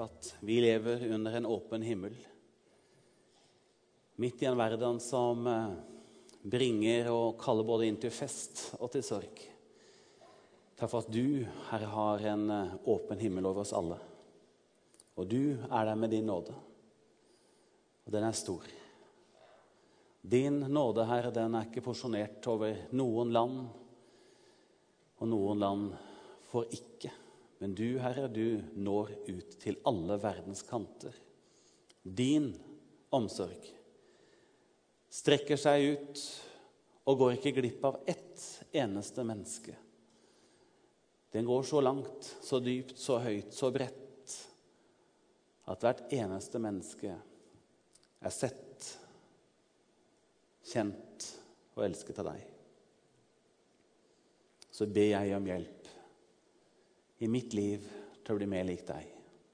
at vi lever under en åpen himmel. Midt i en verden som bringer og kaller både inn til fest og til sorg. Takk for at du, Herre, har en åpen himmel over oss alle. Og du er der med din nåde. Og den er stor. Din nåde, Herre, den er ikke porsjonert over noen land, og noen land får ikke. Men du, Herre, du når ut til alle verdens kanter. Din omsorg strekker seg ut og går ikke glipp av ett eneste menneske. Den går så langt, så dypt, så høyt, så bredt, at hvert eneste menneske er sett, kjent og elsket av deg. Så ber jeg om hjelp i mitt liv til å bli mer lik deg.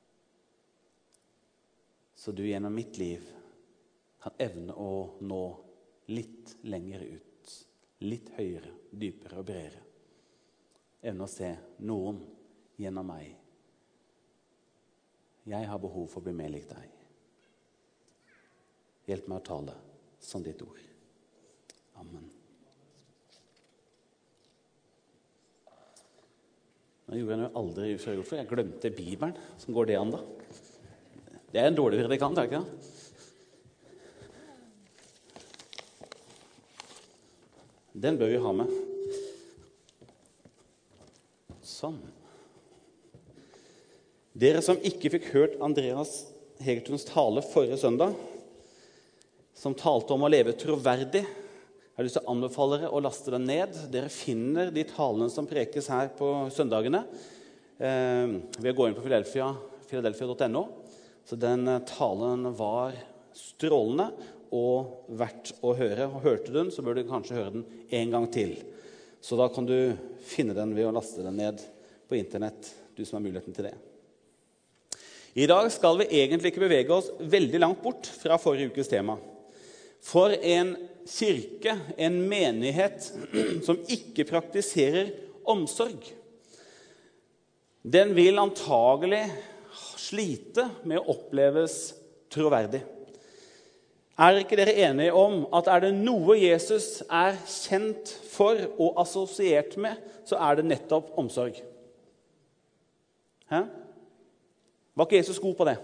Så du gjennom mitt liv kan evne å nå litt lenger ut, litt høyere, dypere og bredere. Evne å se noen gjennom meg. Jeg har behov for å bli mer lik deg. Hjelp meg å tale som ditt ord. Amen. Nå gjorde jeg noe aldri før, for jeg glemte Bibelen. Som går det an da? Det er en dårlig predikant, er det ikke det? Den bør vi ha med. Sånn. Dere som ikke fikk hørt Andreas Hegertuns tale forrige søndag, som talte om å leve troverdig, jeg har lyst til å anbefale dere å laste den ned. Dere finner de talene som prekes her på søndagene ved å gå inn på philadelphia.no. Så den talen var strålende og verdt å høre. Og hørte du den, så bør du kanskje høre den en gang til. Så da kan du finne den ved å laste den ned på internett, du som har muligheten til det. I dag skal vi egentlig ikke bevege oss veldig langt bort fra forrige ukes tema. For en kirke, en menighet som ikke praktiserer omsorg, den vil antagelig slite med å oppleves troverdig. Er ikke dere enige om at er det noe Jesus er kjent for og assosiert med, så er det nettopp omsorg? Hæ? Var ikke Jesus god på det?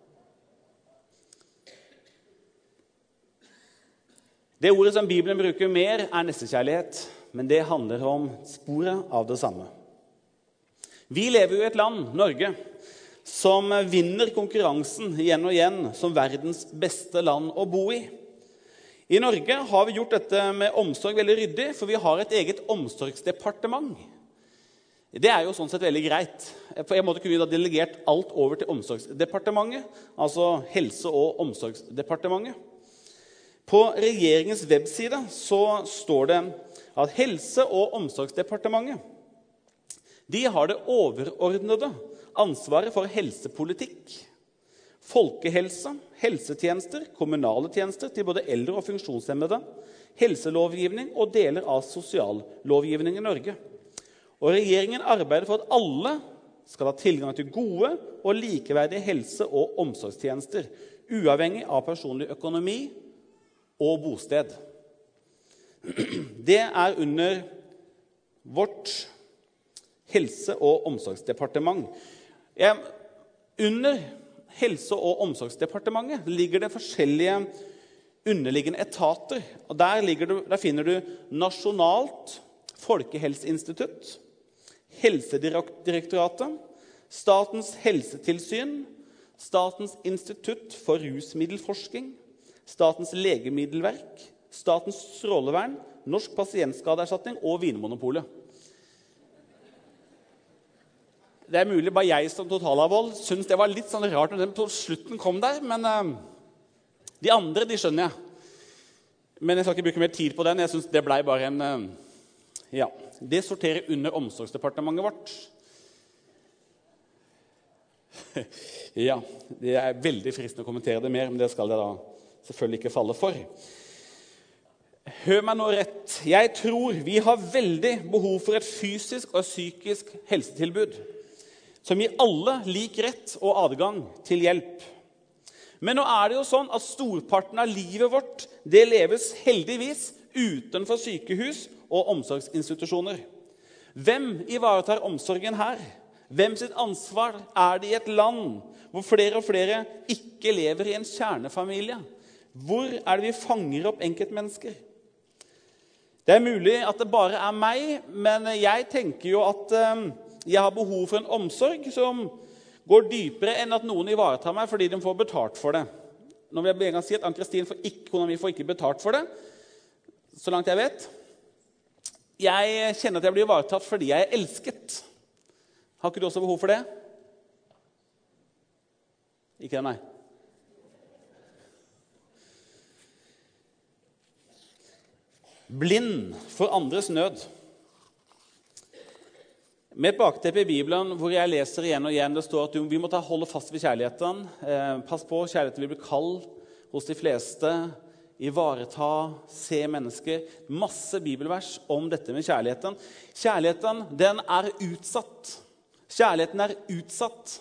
Det ordet som Bibelen bruker mer er nestekjærlighet, men det handler om sporet av det samme. Vi lever jo i et land, Norge, som vinner konkurransen igjen og igjen som verdens beste land å bo i. I Norge har vi gjort dette med omsorg veldig ryddig, for vi har et eget omsorgsdepartement. Det er jo sånn sett veldig greit. På en måte kunne vi da delegert alt over til omsorgsdepartementet, altså Helse- og omsorgsdepartementet. På regjeringens webside så står det at Helse- og omsorgsdepartementet, de har det overordnede ansvaret for helsepolitikk, folkehelse, helsetjenester, kommunale tjenester til både eldre og funksjonshemmede, helselovgivning og deler av sosiallovgivning i Norge. Og regjeringen arbeider for at alle skal ha tilgang til gode og likeverdige helse- og omsorgstjenester, uavhengig av personlig økonomi og bosted. Det er under vårt Helse- og omsorgsdepartement. Under Helse- og omsorgsdepartementet ligger det forskjellige underliggende etater. Og der finner du Nasjonalt folkehelseinstitutt, Helsedirektoratet, Statens helsetilsyn, Statens institutt for rusmiddelforskning, Statens legemiddelverk, Statens strålevern, Norsk pasientskadeerstatning og Vinmonopolet. Det er mulig bare jeg som totalavhold synes det var litt sånn rart når den på slutten kom der, men de andre, de skjønner jeg. Men jeg skal ikke bruke mer tid på den. Jeg synes det ble bare en... Ja, det sorterer under omsorgsdepartementet vårt. Ja, det er veldig fristende å kommentere det mer, men det skal jeg da selvfølgelig ikke falle for. Hør meg nå rett. Jeg tror vi har veldig behov for et fysisk og psykisk helsetilbud. som gir alle lik rett og adgang til hjelp. Men nå det jo sånn at storparten av livet vårt, det leves heldigvis utenfor sykehus og omsorgsinstitusjoner. Hvem ivaretar omsorgen her? Hvem sitt ansvar det i et land hvor flere og flere ikke lever i en kjernefamilie? Hvor det vi fanger opp enkeltmennesker? Det mulig at det bare meg, men jeg tenker jo at jeg har behov for en omsorg som går dypere enn at noen ivaretar meg fordi de får betalt for det. Nå vil jeg en gang si at Ann-Kristin kona mi får ikke betalt for det, så langt jeg vet. Jeg kjenner at jeg blir ivaretatt fordi jeg elsket. Har ikke du også behov for det? Ikke det, nei. Blind for andres nød. Med et bakteppe i Bibelen hvor jeg leser igjen og igjen, det står at vi må holde fast ved kjærligheten. Pass på, kjærligheten vil bli kald hos de fleste. Ivareta, se mennesker. Masse bibelvers om dette med kjærligheten. Kjærligheten, den utsatt. Kjærligheten utsatt.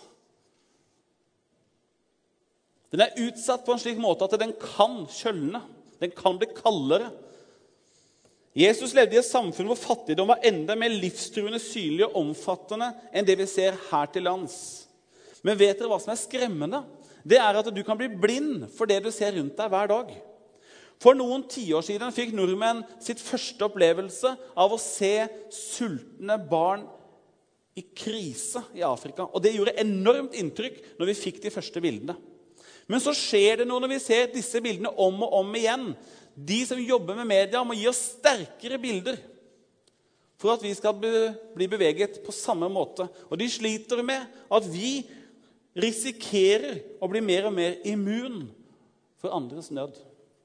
Den utsatt på en slik måte at den kan kjølne. Den kan bli kaldere. Jesus levde i et samfunn hvor fattigdom var enda mer livstruende, synlig og omfattende enn det vi ser her til lands. Men vet dere hva som skremmende? Det at du kan bli blind for det du ser rundt deg hver dag. For noen tiår siden fikk nordmenn sitt første opplevelse av å se sultne barn i krise i Afrika. Og det gjorde enormt inntrykk når vi fikk de første bildene. Men så skjer det noe når vi ser disse bildene om og om igjen. De som jobber med media må gi oss sterkere bilder for at vi skal bli beveget på samme måte. Og de sliter med at vi risikerer å bli mer og mer immun for andres nød.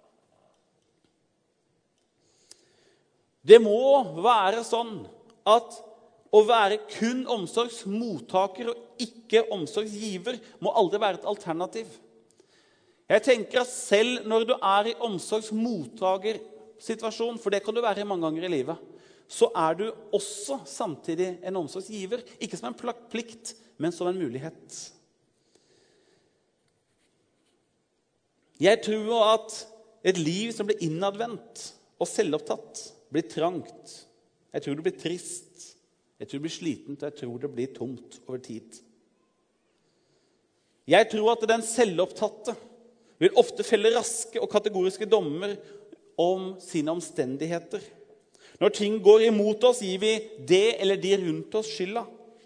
Det må være sånn at å være kun omsorgsmottaker og ikke omsorgsgiver må aldri være et alternativ. Jeg tenker at selv når du i omsorgsmottakersituasjon, for det kan du være mange ganger i livet, så du også samtidig en omsorgsgiver. Ikke som en plikt, men som en mulighet. Jeg tror at et liv som blir innadvendt og selvopptatt blir trangt. Jeg tror det blir trist. Jeg tror det blir slitent, og jeg tror det blir tomt over tid. Jeg tror at den selvopptatte vil ofte felle raske og kategoriske dommer om sine omstendigheter. Når ting går imot oss, gir vi det eller de rundt oss skylda.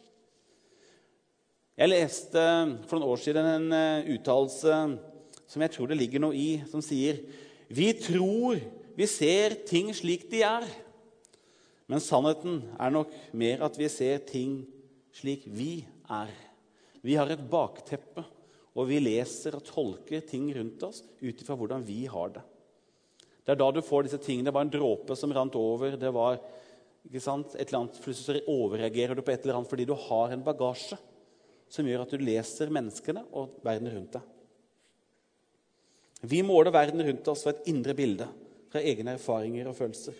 Jeg leste for noen år siden en uttalelse som jeg tror det ligger noe i, som sier: vi tror vi ser ting slik de men sannheten nok mer at vi ser ting slik vi Vi har et bakteppe, og vi leser og tolker ting rundt oss ut fra hvordan vi har det. Det da du får disse tingene. Det var en dråpe som rant over. Det var ikke sant, et eller annet. Plutselig overreagerer du på et eller annet fordi du har en bagasje som gjør at du leser menneskene og verden rundt deg. Vi måler verden rundt oss for et indre bilde fra egne erfaringer og følelser.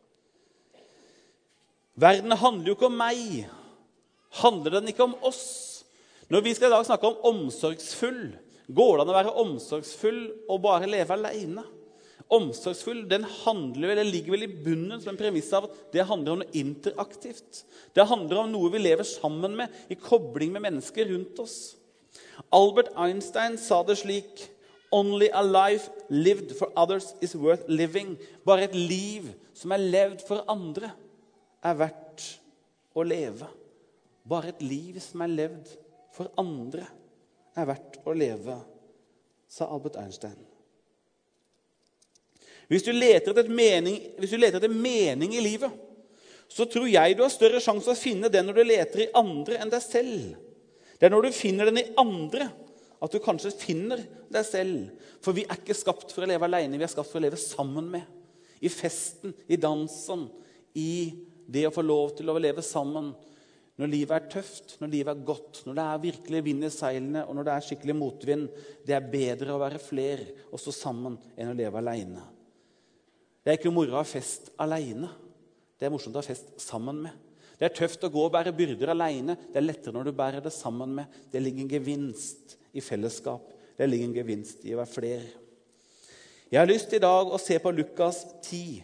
Verden handler jo ikke om meg. Handler den ikke om oss? Når vi skal i dag snakke om omsorgsfull, går det an å være omsorgsfull og bare leve alene? Omsorgsfull, den ligger vel i bunnen som en premiss av at det handler om noe interaktivt. Det handler om noe vi lever sammen med, i kobling med mennesker rundt oss. Albert Einstein sa det slik: Only a life lived for others is worth living. Bare et liv som levd for andre verdt å leve. Bare et liv som levd for andre verdt å leve, sa Albert Einstein. Hvis du leter etter mening i livet, så tror jeg du har større sjanse å finne den når du leter i andre enn deg selv. Det når du finner den i andre, at du kanskje finner deg selv. For vi ikke skapt for å leve alene, vi skapt for å leve sammen med. I festen, i dansen, i det å få lov til å leve sammen. Når livet tøft, når livet godt, når det virkelig vind i seilene, og når det skikkelig motvind, det bedre å være flere og stå sammen enn å leve alene. Det ikke moro å ha fest alene. Det morsomt å ha fest sammen med. Det tøft å gå og bære byrder alene. Det lettere når du bærer det sammen med. Det ligger en gevinst i fellesskap. Det ligger en gevinst i å være flere. Jeg har lyst i dag å se på Lukas 10.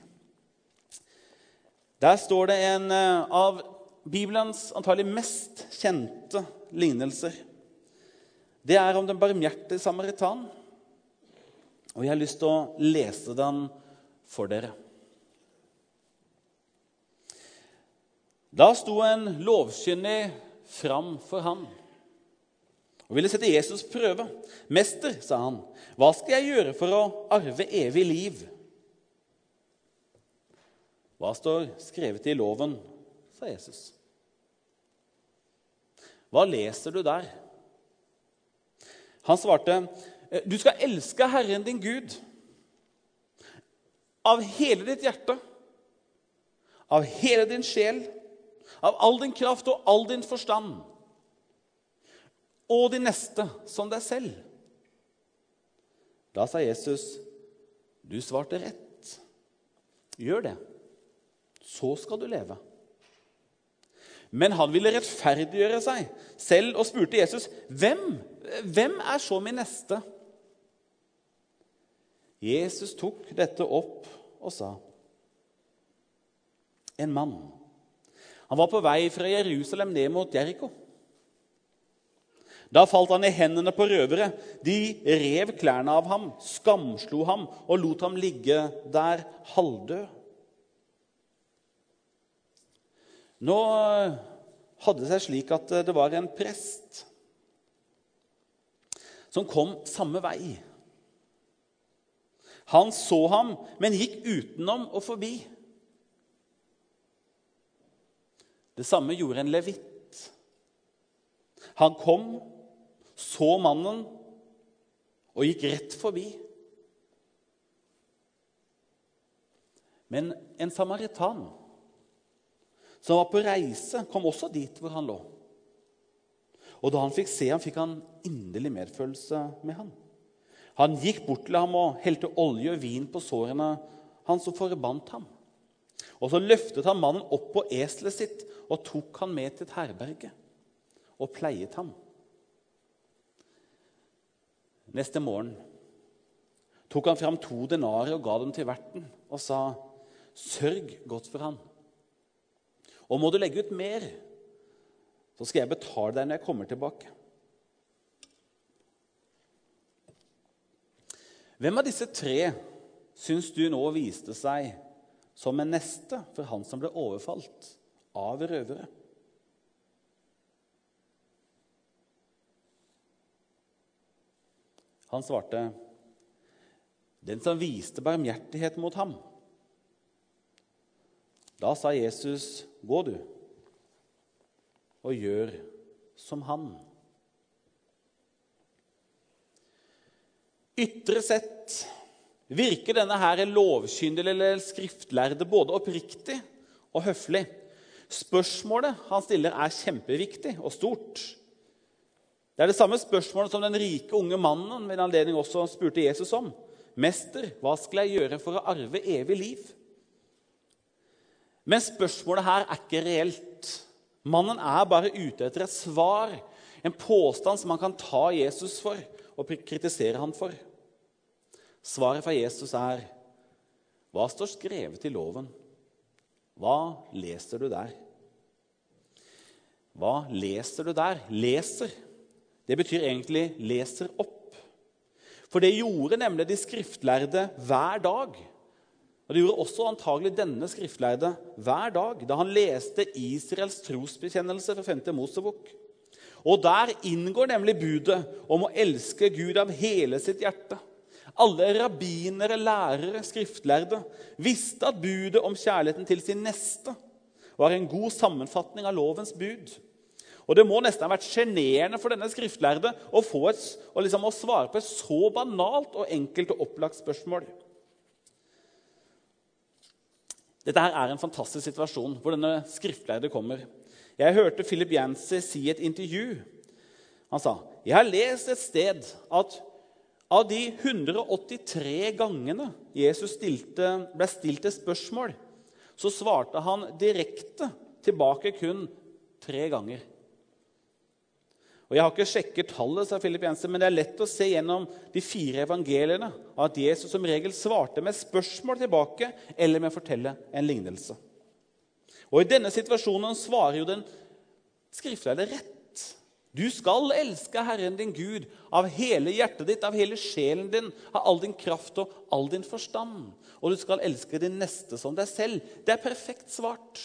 Der står det en av Bibelens antagelig mest kjente lignelser. Det om den barmhjertige samaritan. Og jeg har lyst til å lese den for dere. Da sto en lovkyndig fram for han og ville sette Jesus prøve. «Mester», sa han, «hva skal jeg gjøre for å arve evig liv?» «Hva står skrevet i loven?» sa Jesus. «Hva leser du der?» Han svarte, «Du skal elske Herren din Gud av hele ditt hjerte, av hele din sjel, av all din kraft og all din forstand, og din neste som deg selv.» Da sa Jesus, «Du svarte rett. Gjør det, så skal du leve.» Men han ville rettferdiggjøre seg selv og spurte Jesus, Hvem så min neste?» Jesus tok dette opp og sa, «En mann. Han var på vei fra Jerusalem ned mot Jericho. Da falt han i hendene på røvere. De rev klærne av ham, skamslo ham og lot ham ligge der halvdød. Nå hadde det seg slik at det var en prest som kom samme vei. Han så ham, men gikk utenom og forbi. Det samme gjorde en levitt. Han kom, så mannen og gikk rett forbi. Men en samaritan som var på reise, kom også dit hvor han lå. Og da han fikk se ham, fikk han inderlig medfølelse med ham. Han gikk bort til ham og helte olje og vin på sårene hans og forbandt ham. Og så løftet han mannen opp på eselet sitt og tok han med til et herberge og pleiet ham. Neste morgen tok han fram 2 denarer og ga dem til verten og sa, «Sørg godt for han. Og må du legge ut mer, så skal jeg betale deg når jeg kommer tilbake.» Hvem av disse 3 synes du nå viste seg som en neste for han som ble overfalt av røvere? Han svarte, «Den som viste barmhjertighet mot ham.» Da sa Jesus, «Gå du, og gjør som han.» Ytre sett virker denne her lovkyndige eller skriftlærde både oppriktig og høflig. Spørsmålet han stiller kjempeviktig og stort. Det det samme spørsmålet som den rike unge mannen ved en anledning også spurte Jesus om. «Mester, hva skal jeg gjøre for å arve evig liv?» Men spørsmålet her ikke reelt. Mannen bare ute etter et svar, en påstand som man kan ta Jesus for og kritisere han for. Svaret fra Jesus hva står skrevet i loven? Hva leser du der? Hva leser du der? Leser. Det betyr egentlig leser opp. For det gjorde nemlig de skriftlærde hver dag. Og det gjorde også antagelig denne skriftlærde hver dag, da han leste Israels trosbekjennelse fra 5. Mosebok. Og der inngår nemlig budet om å elske Gud av hele sitt hjerte. Alle rabbinere, lærere, skriftlærde visste at budet om kjærligheten til sin neste var en god sammenfatning av lovens bud. Og det må nesten ha vært generende for denne skriftlærde å svare på et så banalt og enkelt og opplagt spørsmål. Dette her en fantastisk situasjon hvor denne skriftlærde kommer. Jeg hørte Philip Yancey si i et intervju. Han sa, «Jeg har lest et sted at av de 183 gangene Jesus ble stilt et spørsmål, så svarte han direkte tilbake kun 3 ganger. Og jeg har ikke sjekket tallet, sa Philip Jensen, men det er lett å se gjennom de 4 evangeliene at Jesus som regel svarte med spørsmål tilbake eller med å fortelle en lignelse. Og i denne situasjonen svarer jo den skriftlærde rett. Du skal elske Herren din Gud av hele hjertet ditt, av hele sjelen din, av all din kraft og all din forstand. Og du skal elske din neste som deg selv. Det er perfekt svart.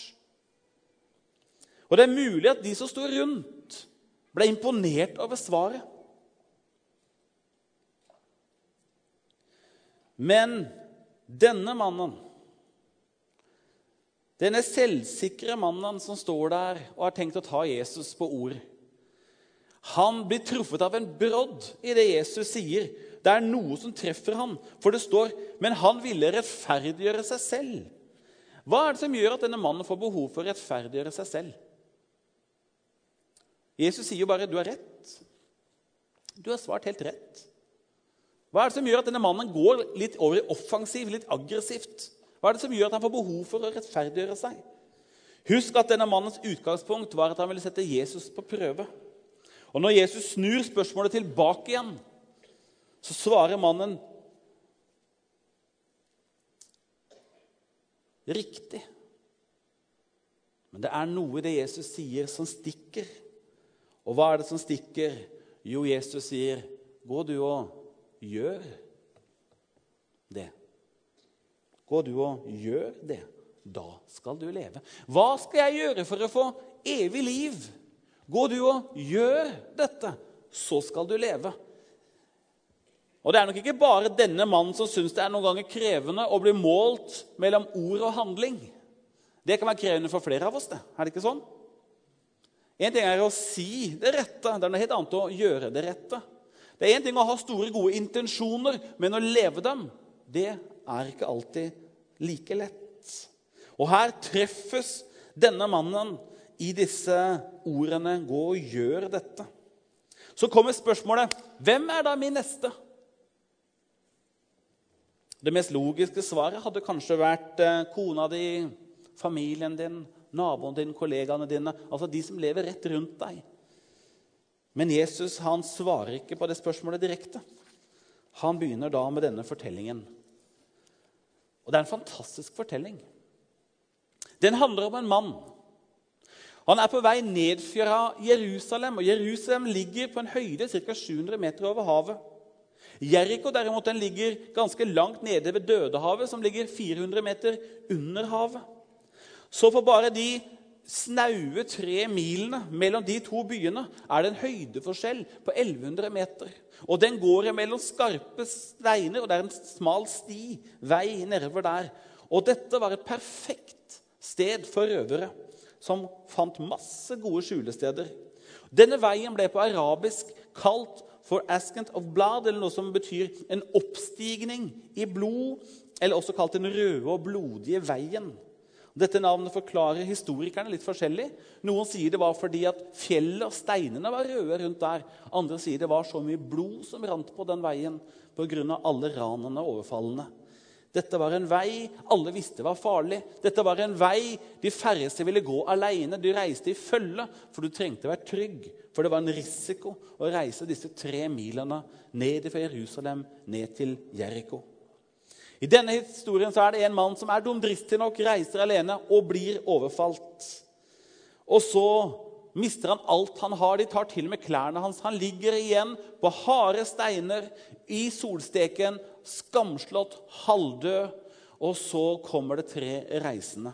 Og det er mulig at de som står rundt, ble imponert over svaret. Men denne mannen, denne selvsikre mannen som står der og har tenkt å ta Jesus på ord, han blir truffet av en brodd i det Jesus sier. Det er noe som treffer han, for det står, men han ville rettferdiggjøre seg selv. Hva er det som gjør at denne mannen får behov for å rettferdiggjøre seg selv? Jesus sier jo bare, du har rett. Du har svart helt rett. Hva er det som gjør at denne mannen går litt over i offensiv, litt aggressivt? Hva er det som gjør at han får behov for å rettferdiggjøre seg? Husk at denne mannens utgangspunkt var at han ville sette Jesus på prøve. Og når Jesus snur spørsmålet tilbake igjen, så svarer mannen riktig. Men det er noe i det Jesus sier som stikker. Og hva er det som stikker? Jo, Jesus sier, gå du og gjør det. Gå du og gjør det. Da skal du leve. Hva skal jeg gjøre for å få evig liv? Gå du og gjør dette, så skal du leve. Og det er nok ikke bare denne mannen som synes det er noen ganger krevende å bli målt mellom ord og handling. Det kan være krevende for flere av oss, det. Er det ikke sånn? En ting er å si det rette, det er noe helt annet å gjøre det rette. Det er en ting å ha store, gode intensjoner, men å leve dem, det er ikke alltid like lett. Og her treffes denne mannen i disse ordene, gå og gjør dette. Så kommer spørsmålet, hvem er da min neste? Det mest logiske svaret hadde kanskje vært kona di, familien din, naboen din, kollegaene dine, altså de som lever rett rundt deg. Men Jesus, han svarer ikke på det spørsmålet direkte. Han begynner da med denne fortellingen. Og det er en fantastisk fortelling. Den handler om en mann. Han er på vei ned fra Jerusalem, og Jerusalem ligger på en høyde ca. 700 meter over havet. Jericho derimot, den ligger ganske langt nede ved Dødehavet, som ligger 400 meter under havet. Så for bare de snaue 3 milene mellom de 2 byene er det en høydeforskjell på 1100 meter. Og den går mellom skarpe steiner, og det er en smal sti, vei nedover der. Og dette var et perfekt sted for røvere, som fant masse gode skjulesteder. Denne veien ble på arabisk kalt for Ascent of Blood, eller noe som betyr en oppstigning i blod, eller også kalt den røde og blodige veien. Dette navnet forklarer historikerne litt forskjellig. Noen sier det var fordi at fjellet og steinene var røde rundt der. Andre sier det var så mye blod som rant på den veien på grunn av alle ranene og overfallene. Dette var en vei alle visste var farlig. Dette var en vei de færreste ville gå alene. Du reiste i følge, for du trengte å være trygg. For det var en risiko å reise disse 3 milene ned fra Jerusalem, ned til Jericho. I denne historien så er det en mann som er dumdristig nok, reiser alene og blir overfalt. Og så mister han alt han har. De tar til og med klærne hans. Han ligger igjen på harde steiner i solsteken, skamslått, halvdød. Og så kommer det 3 reisende.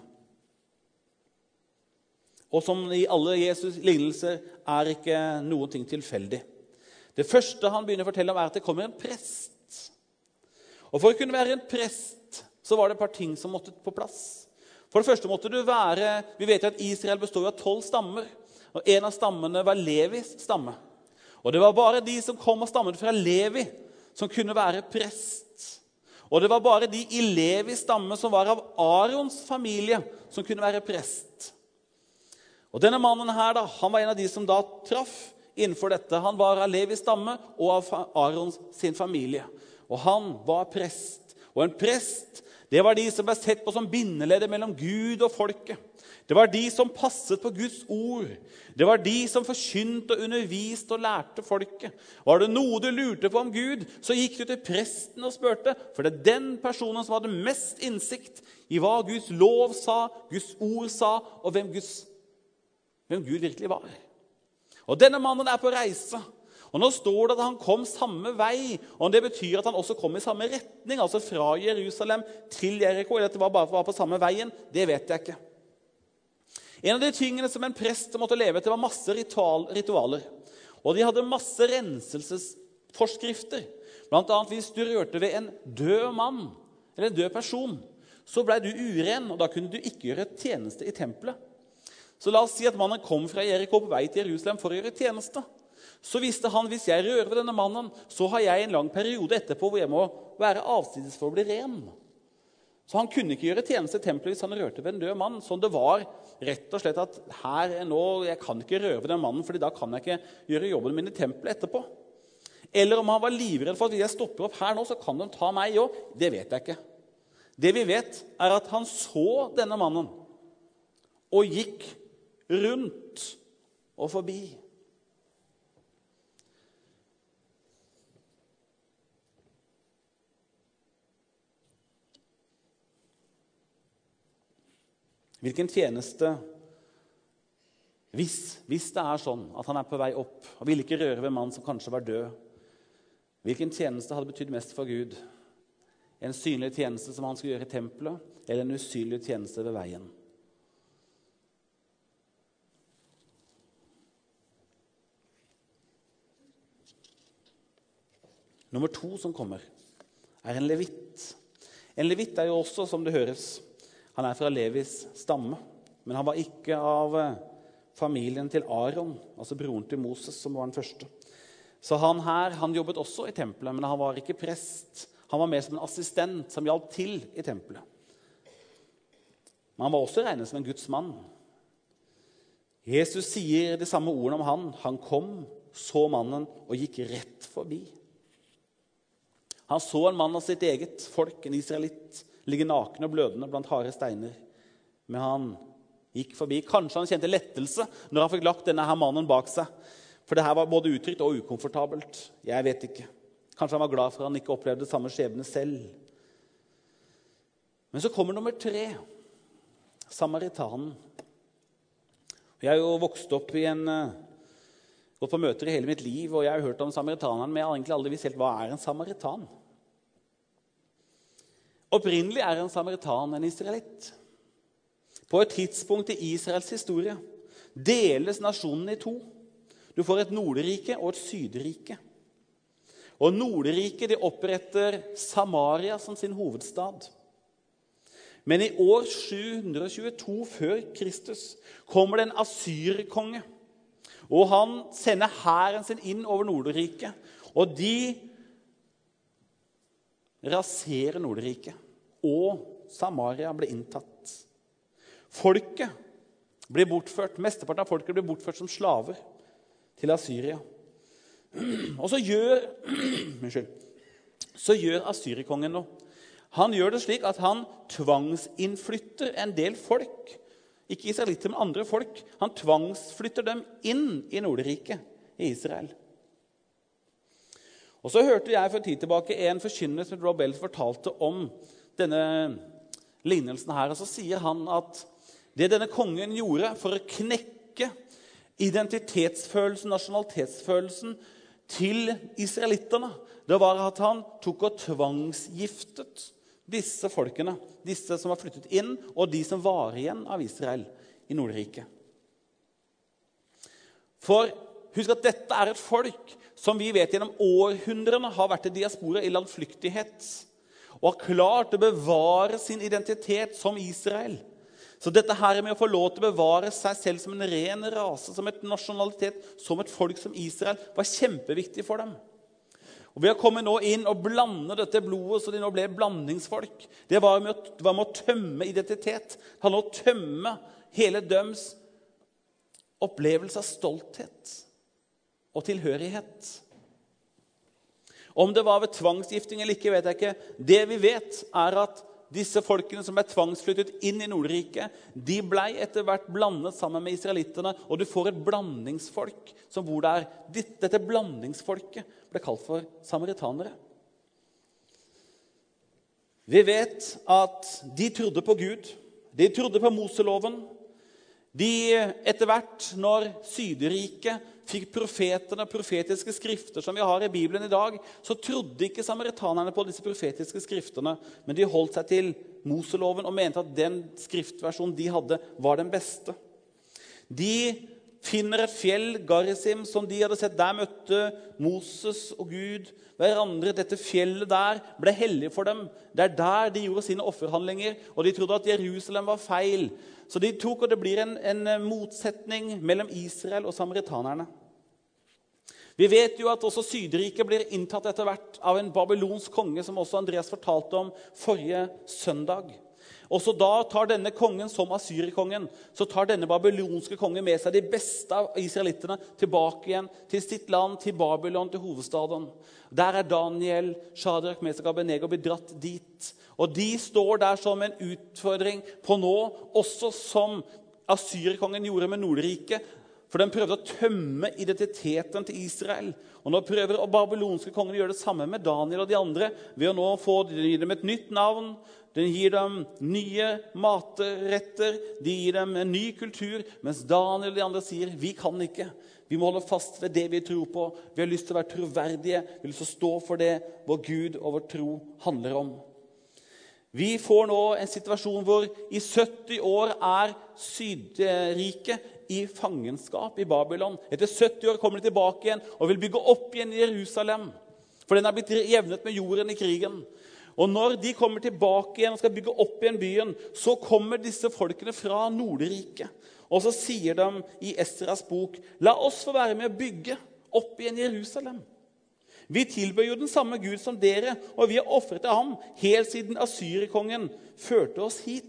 Og som i alle Jesus' lignelser er ikke noen ting tilfeldig. Det første han begynner å fortelle om er at det kommer en prest. Og for å kunne være en prest, så var det et par ting som måtte på plass. For det første måtte du være, vi vet at Israel består av 12 stammer, og en av stammene var Levis stamme. Og det var bare de som kom og stammet fra Levi, som kunne være prest. Og det var bare de i Levis stamme som var av Arons familie, som kunne være prest. Og denne mannen her da, han var en av de som da traff innenfor dette. Han var av Levis stamme og av Arons sin familie. Og han var prest. Og en prest, det var de som ble sett på som bindeleddet mellom Gud og folket. Det var de som passet på Guds ord. Det var de som forkynte og underviste og lærte folket. Var det noe du lurte på om Gud, så gikk du til presten og spurte, for det den personen som hadde mest innsikt i hva Guds lov sa, Guds ord sa, og hvem Gud virkelig var. Og denne mannen på reise. Og nå står det at han kom samme vei, og det betyr at han også kom i samme retning, altså fra Jerusalem til Jericho. Eller at det var på samme veien, det vet jeg ikke. En av de tingene som en prest måtte leve til var masse ritualer. Og de hadde masse renselsesforskrifter. Blant annet hvis du rørte ved en død mann, eller en død person, så ble du uren, og da kunne du ikke gjøre tjeneste i tempelet. Så la oss si at mannen kom fra Jericho på vei til Jerusalem for å gjøre tjeneste. Så visste han, hvis jeg rører ved denne mannen, så har jeg en lang periode etterpå hvor jeg må være avsides for å bli ren. Så han kunne ikke gjøre tjeneste i tempelet hvis han rørte ved en død mann. Sånn det var rett og slett at jeg kan ikke røre ved den mannen, fordi da kan jeg ikke gjøre jobben min i tempelet etterpå. Eller om han var livredd for at hvis jeg stopper opp her nå, så kan de ta meg også. Det vet jeg ikke. Det vi vet at han så denne mannen og gikk rundt og forbi. Hvilken tjeneste, hvis det sånn at han på vei opp og ville ikke røre ved en mann som kanskje var død, hvilken tjeneste hadde betydd mest for Gud? En synlig tjeneste som han skulle gjøre i tempelet, eller en usynlig tjeneste ved veien? Nummer 2 som kommer, en levitt. En levitt jo også, som det høres, han fra Levis stamme, men han var ikke av familien til Aaron, altså broren til Moses, som var den første. Så han jobbet også i tempelet, men han var ikke prest. Han var mer som en assistent som hjalp til i tempelet. Men han var også regnet som en Guds mann. Jesus sier de samme ordene om han. Han kom, så mannen og gikk rett forbi. Han så en mann av sitt eget folk, en israelitt, ligge naken og blødende blant harde steiner. Men han gikk forbi. Kanskje han kjente lettelse når han fikk lagt denne her mannen bak seg. For det her var både utrygt og ukomfortabelt. Jeg vet ikke. Kanskje han var glad for at han ikke opplevde samme skjebne selv. Men så kommer nummer 3. Samaritanen. Jeg har jo vokst opp gått på møter i hele mitt liv, og jeg har hørt om samaritaneren, men jeg har egentlig aldri visst helt hva en samaritan. Opprinnelig en samaritan en israelitt. På et tidspunkt i Israels historie deles nasjonen i 2. Du får et Nordrike og et Sydrike. Og Nordrike de oppretter Samaria som sin hovedstad. Men i år 722 før Kristus kommer det en Assyrkonge. Og han sender hæren sin inn over Nordrike. Og de raserer Nordrike. Og Samaria ble inntatt. Folket ble bortført. Mesteparten av folket ble bortført som slaver til Assyria. Og så gjør Assyrkongen noe. Han gjør det slik at han tvangsinnflytter en del folk. Ikke israelitter, men andre folk. Han tvangsflytter dem inn i Nordrike, i Israel. Og så hørte jeg for tid tilbake en forkynner som Rob Bell fortalte om denne lignelsen her. Og så sier han at det denne kongen gjorde for å knekke identitetsfølelsen, nasjonalitetsfølelsen til israelitterne, det var at han tok og tvangsgiftet disse folkene, disse som var flyttet inn, og de som var igjen av Israel i Nordrike. For husk at dette et folk som vi vet gjennom århundrene har vært i diaspora i landflyktighet, og har klart å bevare sin identitet som Israel. Så dette her med å få lov til å bevare seg selv som en ren rase, som et nasjonalitet, som et folk som Israel, var kjempeviktig for dem. Og ved å komme nå inn og blande dette blodet, så de nå ble blandingsfolk, det var med å tømme identitet. Han å tømme hele døms opplevelse av stolthet og tilhørighet. Om det var ved tvangsgifting eller ikke, vet jeg ikke. Det vi vet at disse folkene som ble tvangsflyttet inn i Nordriket, de ble etter hvert blandet sammen med israelitterne, og du får et blandingsfolk som bor der. Dette blandingsfolket ble kalt for samaritanere. Vi vet at de trodde på Gud, de trodde på Moseloven. De etter hvert, når Sydriket fikk profetene, profetiske skrifter som vi har i Bibelen i dag, så trodde ikke samaritanerne på disse profetiske skriftene, men de holdt seg til Moseloven og mente at den skriftversjonen de hadde var den beste. De finner et fjell, Garizim, som de hadde sett. Der møtte Moses og Gud hverandre. Dette fjellet der ble hellig for dem. Det er der de gjorde sine offerhandlinger, og de trodde at Jerusalem var feil. Så de tok, og det blir en motsetning mellom Israel og samaritanerne. Vi vet jo at også Sydriket blir inntatt etter hvert av en babylonsk konge, som også Andreas fortalte om forrige søndag. Også da tar denne kongen, som Assyrkongen, så tar denne babylonske kongen med seg de beste av israelittene tilbake igjen til sitt land, til Babylon, til hovedstaden. Der er Daniel, Shadrach, Mesak og Abednego blitt dratt dit. Og de står der som en utfordring på nå, også som Assyrkongen gjorde med Nordriket, for den prøvde å tømme identiteten til Israel. Og nå prøver babylonske kongen å gjøre det samme med Daniel og de andre, ved å nå gi dem et nytt navn. Den gir dem nye matretter, de gir dem en ny kultur, mens Daniel og de andre sier, vi kan ikke. Vi må holde fast ved det vi tror på. Vi har lyst til å være troverdige, vi har lyst til å stå for det vår Gud og vår tro handler om. Vi får nå en situasjon hvor i 70 år er Sydriket i fangenskap i Babylon. Etter 70 år kommer de tilbake igjen og vil bygge opp igjen i Jerusalem, for den har blitt jevnet med jorden i krigen. Og når de kommer tilbake igjen og skal bygge opp igjen byen, så kommer disse folkene fra Nordriket. Og så sier de i Esras bok, la oss få være med å bygge opp igjen Jerusalem. Vi tilbør jo den samme Gud som dere, og vi har offret til ham helt siden Assyrkongen førte oss hit.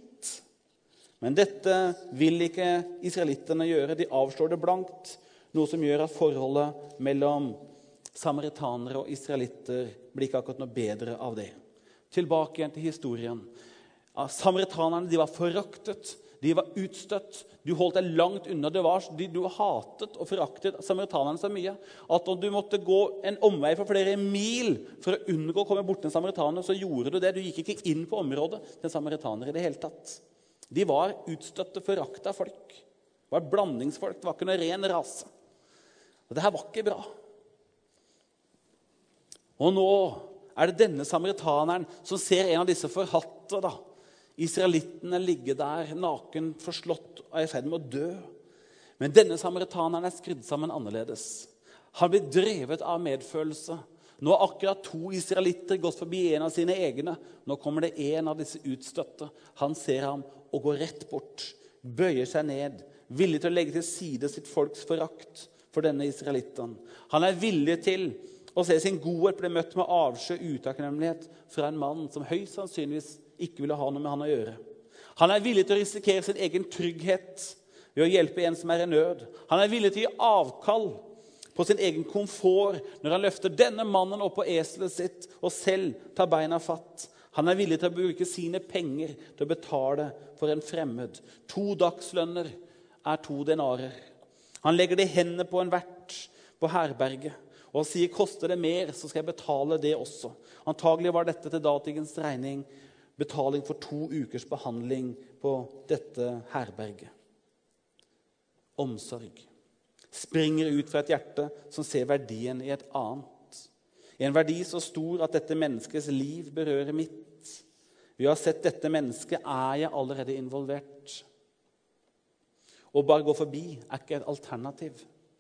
Men dette vil ikke israelitterne gjøre. De avslår det blankt, noe som gjør at forholdet mellom samaritanere og israelitter blir ikke akkurat noe bedre av det. Tilbake igjen til historien. Samaritanerne, de var foraktet, de var utstøtt, du holdt deg langt unna. Du hatet og foraktet samaritanerne så mye at om du måtte gå en omvei for flere mil for å unngå å komme bort til en samaritaner, så gjorde du det. Du gikk ikke inn på området til en samaritaner i det hele tatt. De var utstøtte, forakta folk. Det var et blandingsfolk, det var ikke noe ren rase. Og det her var ikke bra. Og nå er det denne samaritaneren som ser en av disse forhatte, israelittene ligge der, naken, forslått og i ferd med å dø. Men denne samaritaneren er skrudd sammen annerledes. Han blir drevet av medfølelse. Nå har akkurat 2 israelitter gått forbi en av sine egne. Nå kommer det en av disse utstøtte. Han ser ham og går rett bort, bøyer seg ned, villig til å legge til side sitt folks forakt for denne israelitten. Han er villig til å se sin godhet bli møtt med avsky og utakknemlighet fra en mann som høyst sannsynligvis ikke ville ha noe med han å gjøre. Han er villig til å risikere sin egen trygghet ved å hjelpe en som er i nød. Han er villig til å gi avkall på sin egen komfort når han løfter denne mannen opp på eselet sitt og selv tar beina fatt. Han er villig til å bruke sine penger til å betale for en fremmed. 2 dagslønner er 2 denarer. Han legger det i hendene på en vert på herberget og sier, koster det mer, så skal jeg betale det også. Antagelig var dette til datidens regning betaling for 2 ukers behandling på dette herberget. Omsorg springer ut fra et hjerte som ser verdien i et annet. En verdi så stor at dette menneskets liv berører mitt. Vi har sett dette mennesket, er jeg allerede involvert. Å bare gå forbi er ikke et alternativ.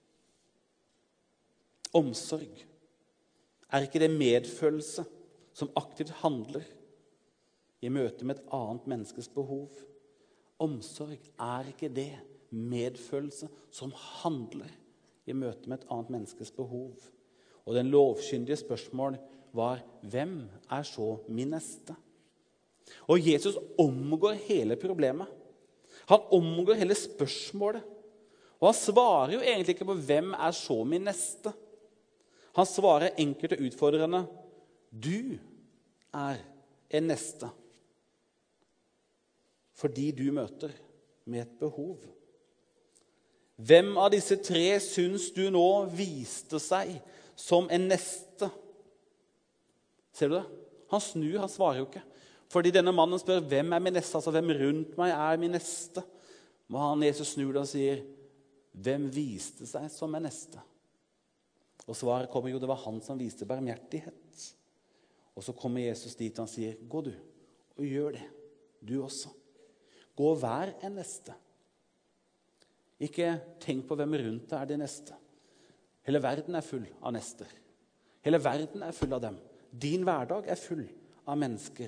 Omsorg er ikke det medfølelse som aktivt handler i møte med et annet menneskes behov. Omsorg er ikke det medfølelse som handler i møte med et annet menneskes behov. Og den lovkyndige spørsmål var, hvem er så min neste? Og Jesus omgår hele problemet. Han omgår hele spørsmålet. Og han svarer jo egentlig ikke på hvem er så min neste. Han svarer enkelt og utfordrende, du er en neste. fordi du møter med et behov. Hvem av disse tre syns du nå viste seg som en neste? Ser du det? Han snur, han svarer jo ikke. Fordi denne mannen spør, hvem er min neste? Altså, hvem rundt meg er min neste? Men han Jesus snur det og sier, hvem viste seg som en neste? Og svaret kommer jo, det var han som viste barmhjertighet. Og så kommer Jesus dit og han sier, gå du, og gjør det, du også. Gå og vær en neste. Ikke tenk på hvem rundt deg er det neste. Hele verden er full av nester. Hele verden er full av dem. Din hverdag er full av mennesker.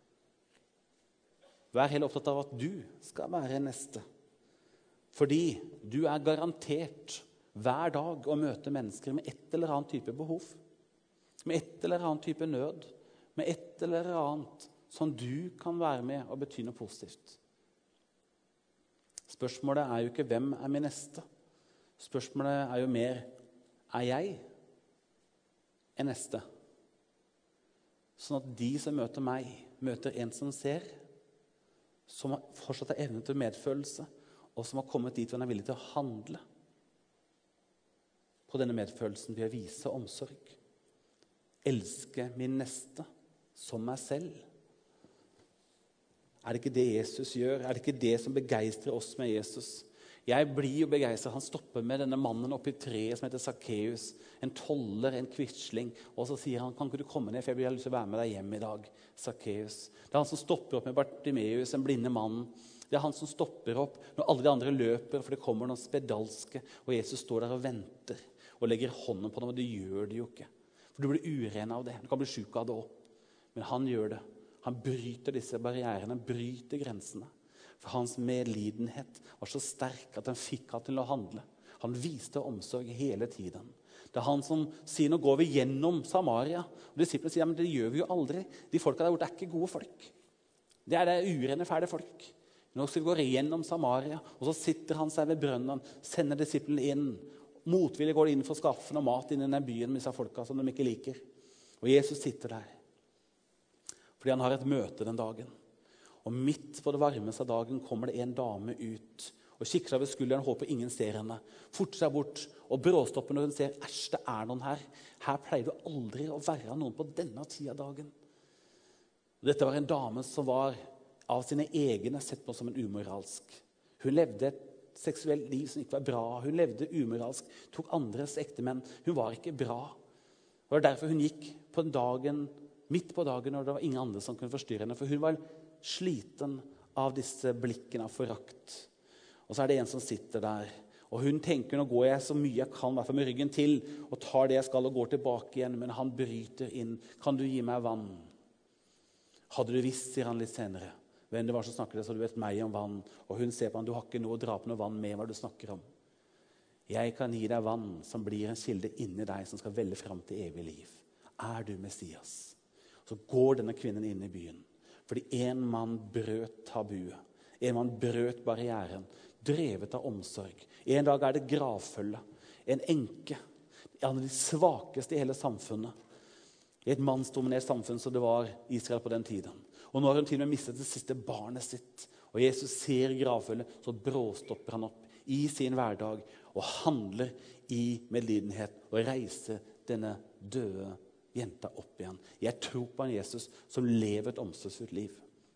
Vær helt opptatt av at du skal være en neste. Fordi du er garantert hver dag å møte mennesker med et eller annet type behov. Med et eller annet type nød. Med et eller annet som du kan være med og bety noe positivt. Spørsmålet er jo ikke hvem er min neste. Spørsmålet er jo mer, er jeg en neste? Sånn at de som møter meg, møter en som ser, som fortsatt har evne til medfølelse, og som har kommet dit hvor han er villig til å handle på denne medfølelsen ved å vise omsorg. Elske min neste som meg selv. Er det ikke det Jesus gjør? Er det ikke det som begeistrer oss med Jesus? Jeg blir jo begeistret. Han stopper med denne mannen oppe i treet som heter Zacchaeus, en toller, en kvitsling, og så sier han, kan ikke du komme ned, for jeg har lyst til å være med deg hjem i dag, Zacchaeus. Det er han som stopper opp med Bartimeus, en blinde mann. Det er han som stopper opp når alle de andre løper, for det kommer noen spedalske, og Jesus står der og venter, og legger hånden på dem, og det gjør det jo ikke. For du blir uren av det, du kan bli syk av det også. Men han gjør det. Han bryter disse barrierene, bryter grensene. For hans medlidenhet var så sterk at han fikk han til å handle. Han viste omsorg hele tiden. Det er han som sier, nå går vi gjennom Samaria. Og disiplene sier, men det gjør vi jo aldri. De folka der borte er ikke gode folk. Det er urene, fæle folk. Nå skal vi gå gjennom Samaria. Og så sitter han seg ved brønnen, sender disiplene inn. Motvillig går de inn for å skaffe noe mat inn i den byen med disse folka som de ikke liker. Og Jesus sitter der. Fordi han har et møte den dagen. Og midt på det varmeste av dagen kommer det en dame ut og kikker seg ved skulderen, håper ingen ser henne. Forter seg bort og bråstopper når hun ser, æsj, det er noen her. Her pleier det aldri å være noen på denne tiden av dagen. Dette var en dame som var av sine egne sett på som en umoralsk. Hun levde et seksuelt liv som ikke var bra. Hun levde umoralsk, tok andres ektemenn. Hun var ikke bra. Det var derfor hun gikk på dagen, midt på dagen når det var ingen andre som kunne forstyrre henne. For hun var sliten av disse blikkene av forakt. Og så er det en som sitter der, og hun tenker, nå går jeg så mye jeg kan, i hvert fall med ryggen til, og tar det jeg skal og går tilbake igjen, men han bryter inn. Kan du gi meg vann? Hadde du visst, sier han litt senere. Hvem det var som snakket det, så du vet meg om vann. Og hun ser på han, du har ikke noe å dra på noe vann med hva du snakker om. Jeg kan gi deg vann som blir en kilde inni deg, som skal velle frem til evig liv. Er du Messias? Så går denne kvinnen inn i byen. Fordi en mann brøt tabuet. En mann brøt barrieren. Drevet av omsorg. En dag er det gravfølge. En enke. En av de svakeste i hele samfunnet. I et mannsdominert samfunn som det var Israel på den tiden. Og nå har hun til og med mistet det siste barnet sitt. Og Jesus ser gravfølget, så bråstopper han opp i sin hverdag og handler i medlidenhet og reiser denne døde jenta opp igjen. Jeg tror på en Jesus som lever et omsorgsfullt liv.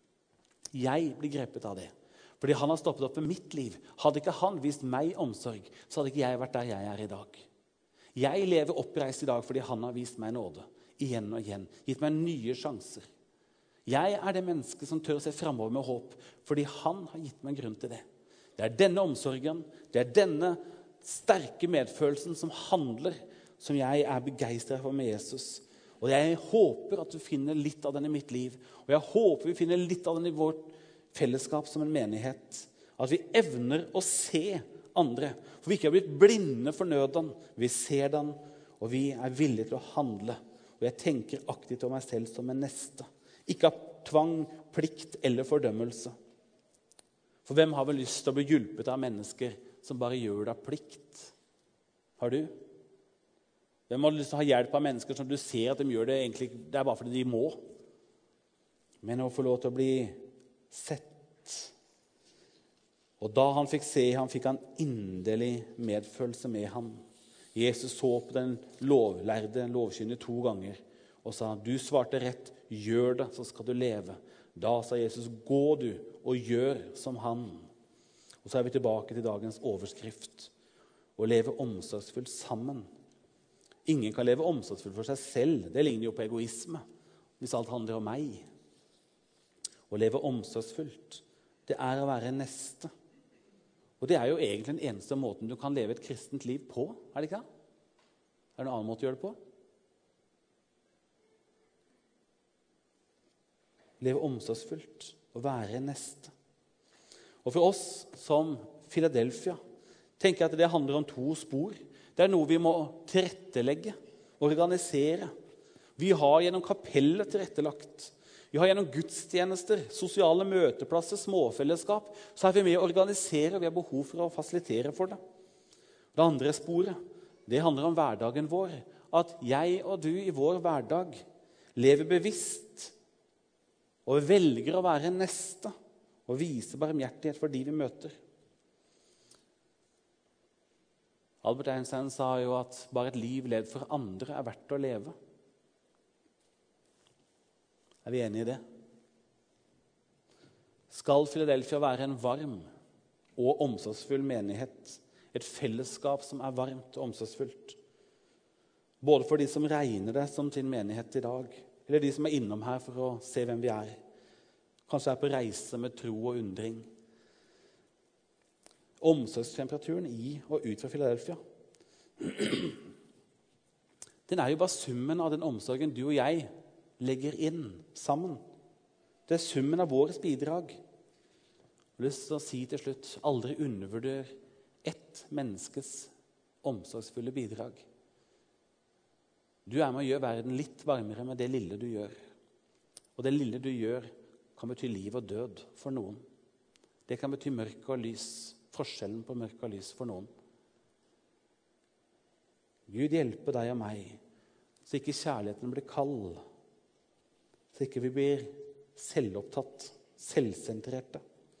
Jeg blir grepet av det. Fordi han har stoppet opp med mitt liv. Hadde ikke han vist meg omsorg, så hadde ikke jeg vært der jeg er i dag. Jeg lever oppreist i dag fordi han har vist meg nåde. Igjen og igjen. Gitt meg nye sjanser. Jeg er det mennesket som tør å se fremover med håp, fordi han har gitt meg grunn til det. Det er denne omsorgen, det er denne sterke medfølelsen som handler, som jeg er begeistret for med Jesus. Og jeg håper at du finner litt av den i mitt liv. Og jeg håper vi finner litt av den i vårt fellesskap som en menighet. At vi evner å se andre. For vi ikke har blitt blinde for nøden. Vi ser den, og vi er villige til å handle. Og jeg tenker aktivt om meg selv som en neste. Ikke av tvang, plikt eller fordømmelse. For hvem har vel lyst til å bli hjulpet av mennesker som bare gjør det av plikt? Har du? Hvem har lyst til å ha hjelp av mennesker som du ser at de gjør det egentlig, det er bare fordi de må? Men å få lov til å bli sett, Og da han fikk se ham, fikk han inderlig medfølelse med ham. Jesus så på den lovlærde lovkyndige 2 ganger og sa, du svarte rett, gjør det, så skal du leve. Da sa Jesus, gå du og gjør som han. Og så er vi tilbake til dagens overskrift, å leve omsorgsfullt sammen. Ingen kan leve omsorgsfullt for seg selv, det ligner jo på egoisme, hvis alt handler om meg. Å leve omsorgsfullt, det er å være neste. Og det er jo egentlig den eneste måten du kan leve et kristent liv på, er det ikke det? Er det en annen måte å gjøre det på? Leve omsorgsfullt og være neste. Og for oss som Philadelphia tenker jeg at det handler om 2 spor. Det er noe vi må tilrettelegge, organisere. Vi har gjennom kapellet tilrettelagt. Vi har gjennom gudstjenester, sosiale møteplasser, småfellesskap, så er vi med å organisere, og vi har behov for å fasilitere for det. Det andre sporet, det handler om hverdagen vår. At jeg og du i vår hverdag lever bevisst og velger å være neste og vise barmhjertighet for de vi møter. Albert Einstein sa jo at bare et liv levd for andre er verdt å leve. Er vi enige i det? Skal Philadelphia være en varm og omsorgsfull menighet, et fellesskap som er varmt og omsorgsfullt, både for de som regner det som sin menighet i dag, eller de som er innom her for å se hvem vi er, kanskje er på reise med tro og undring. Omsorgstemperaturen i og ut fra Philadelphia, den er jo bare summen av den omsorgen du og jeg legger inn sammen. Det er summen av våres bidrag. Jeg har lyst til å si til slutt, aldri undervurder ett menneskes omsorgsfulle bidrag. Du er med å gjøre verden litt varmere med det lille du gjør. Og det lille du gjør kan bety liv og død for noen. Det kan bety mørke og lys, forskjellen på mørke og lys for noen. Gud hjelpe deg og meg, så ikke kjærligheten blir kald, så ikke vi blir selvopptatt, selvsentrerte.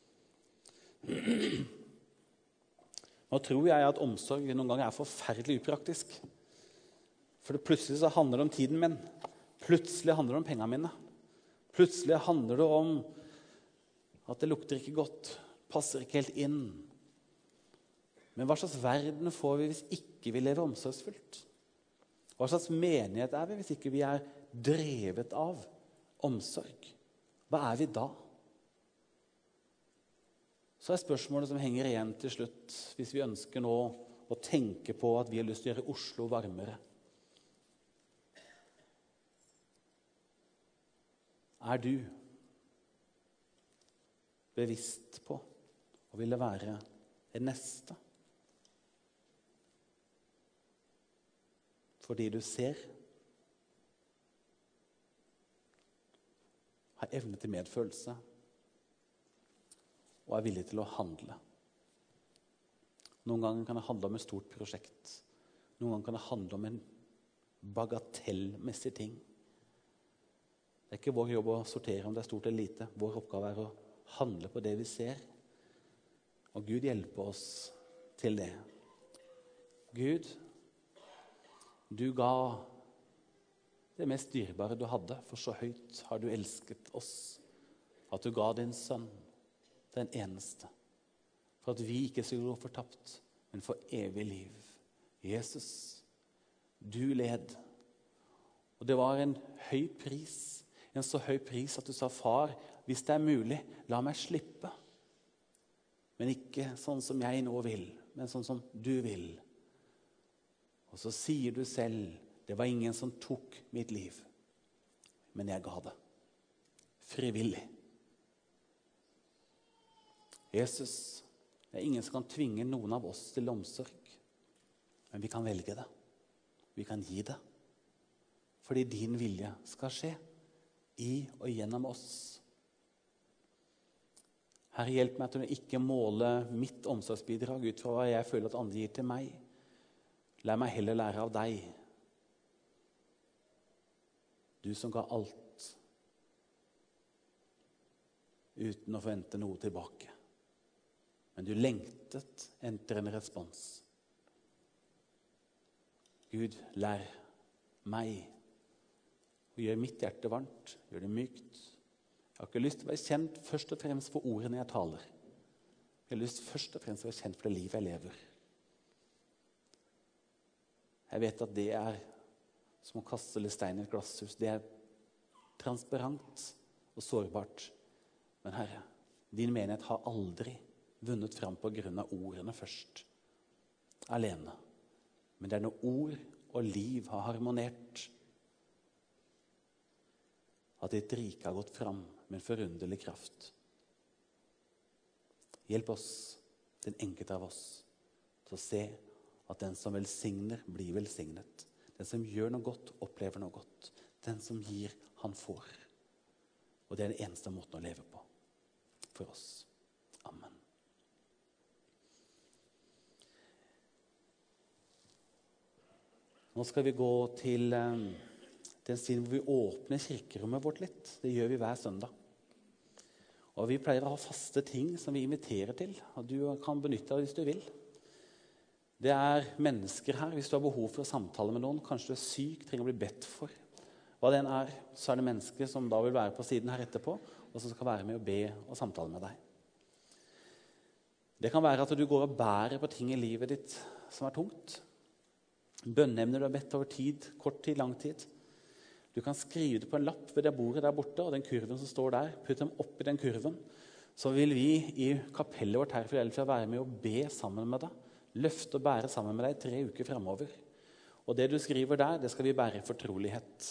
Nå tror jeg at omsorg noen ganger er forferdelig upraktisk. For det plutselig så handler det om tiden min. Plutselig handler det om pengene mine. Plutselig handler det om at det lukter ikke godt, passer ikke helt inn. Men hva slags verden får vi hvis ikke vi lever omsorgsfullt? Hva slags menighet er vi hvis ikke vi er drevet av omsorg? Hva er vi da? Så er spørsmålet som henger igjen til slutt, hvis vi ønsker nå å tenke på at vi har lyst til å gjøre Oslo varmere. Er du bevisst på å ville være en neste? Fordi du ser, har evne til medfølelse og er villig til å handle. Noen ganger kan det handle om et stort prosjekt. Noen ganger kan det handle om en bagatellmessig ting. Det er ikke vår jobb å sortere om det er stort eller lite. Vår oppgave er å handle på det vi ser. Og Gud hjelper oss til det. Gud, du ga det mest dyrebare du hadde, for så høyt har du elsket oss, at du ga din sønn, den eneste, for at vi ikke skulle gå fortapt, men for evig liv. Jesus, du led, og det var en høy pris, en så høy pris at du sa, far, hvis det er mulig, la meg slippe, men ikke sånn som jeg nå vil, men sånn som du vil. Og så sier du selv, det var ingen som tok mitt liv, men jeg ga det. Frivillig. Jesus, det er ingen som kan tvinge noen av oss til omsorg, men vi kan velge det. Vi kan gi det. Fordi din vilje skal skje i og gjennom oss. Herre, hjelp meg til å ikke måle mitt omsorgsbidrag ut fra hva jeg føler at andre gir til meg. La meg heller lære av deg. Du som ga alt, uten å forvente noe tilbake. men du lengtet etter en respons. Gud, lær meg å gjøre mitt hjerte varmt, gjør det mykt. Jeg har ikke lyst til å være kjent først og fremst for ordene jeg taler. Jeg har lyst først og fremst til å være kjent for det livet jeg lever. Jeg vet at det er som å kaste litt stein i et glasshus. Det er transparent og sårbart. Men Herre, din menighet har aldri vunnet fram på grunn av ordene først, alene. Men det er når ord og liv har harmonert, at ditt rike har gått fram med en forunderlig kraft. Hjelp oss, den enkelte av oss, til å se at den som velsigner, blir velsignet. Den som gjør noe godt, opplever noe godt. Den som gir, han får. Og det er den eneste måten å leve på for oss. Amen. Nå skal vi gå til den siden hvor vi åpner kirkerommet vårt litt. Det gjør vi hver søndag. Og vi pleier å ha faste ting som vi inviterer til, og du kan benytte deg hvis du vil. Det er mennesker her, hvis du har behov for å samtale med noen, kanskje du er syk, trenger å bli bedt for. Hva den er, så er det mennesker som da vil være på siden her etterpå, og som skal være med å be og samtale med deg. Det kan være at du går og bærer på ting i livet ditt som er tungt. Bønneemner du har bedt over tid, kort tid, lang tid. Du kan skrive det på en lapp ved det bordet der borte, og den kurven som står der, putt dem opp i den kurven. Så vil vi i kapellet vårt her i Philadelphia være med å be sammen med deg, løfte og bære sammen med deg 3 uker fremover. Og det du skriver der, det skal vi bære i fortrolighet.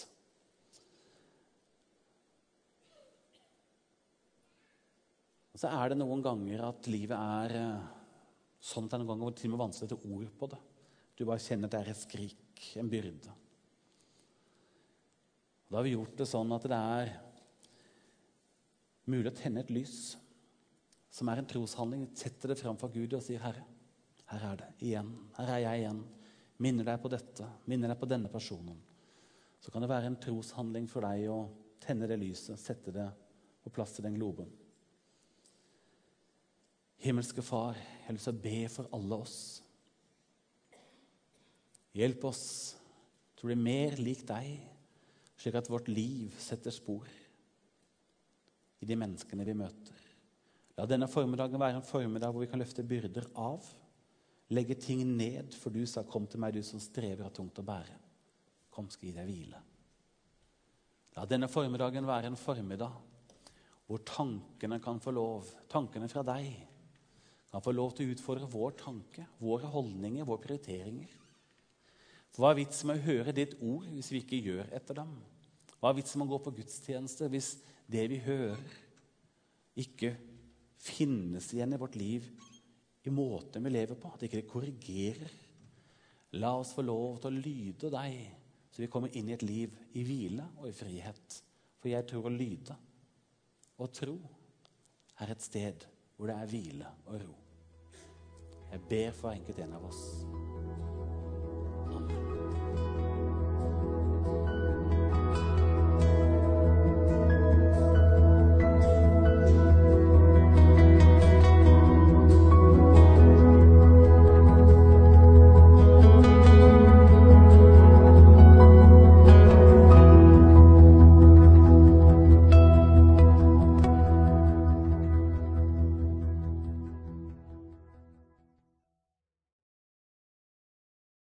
Og så er det noen ganger at livet er sånn at det er noen ganger hvor det til og med vanskelig å sette ord på det. Du bare kjenner at det er et skrik, en byrde. Da har vi gjort det sånn at det er mulig å tenne et lys som er en troshandling. Sette det fram for Gud og sier, Herre, her er det igjen. Her er jeg igjen. Minner deg på dette. Minner deg på denne personen. Så kan det være en troshandling for deg å tenne det lyset, sette det på plass i den globen. Himmelske Far, jeg har lyst til å be for alle oss. Hjelp oss til å bli mer lik deg, slik at vårt liv setter spor i de menneskene vi møter. La denne formiddagen være en formiddag hvor vi kan løfte byrder av, legge ting ned, for du sa, kom til meg, du som strever av tungt å bære. Kom, skal gi deg hvile. La denne formiddagen være en formiddag hvor tankene kan få lov, tankene fra deg, kan få lov til å utfordre vår tanke, våre holdninger, våre prioriteringer. For hva er vitsen med å høre ditt ord hvis vi ikke gjør etter dem? Hva er vitsen med å gå på gudstjeneste hvis det vi hører ikke finnes igjen i vårt liv i måten vi lever på? At ikke det korrigerer. La oss få lov til å lyde deg, så vi kommer inn i et liv i hvile og i frihet. For jeg tror å lyde og tro er et sted hvor det er hvile og ro. Jeg ber for enkelt en av oss.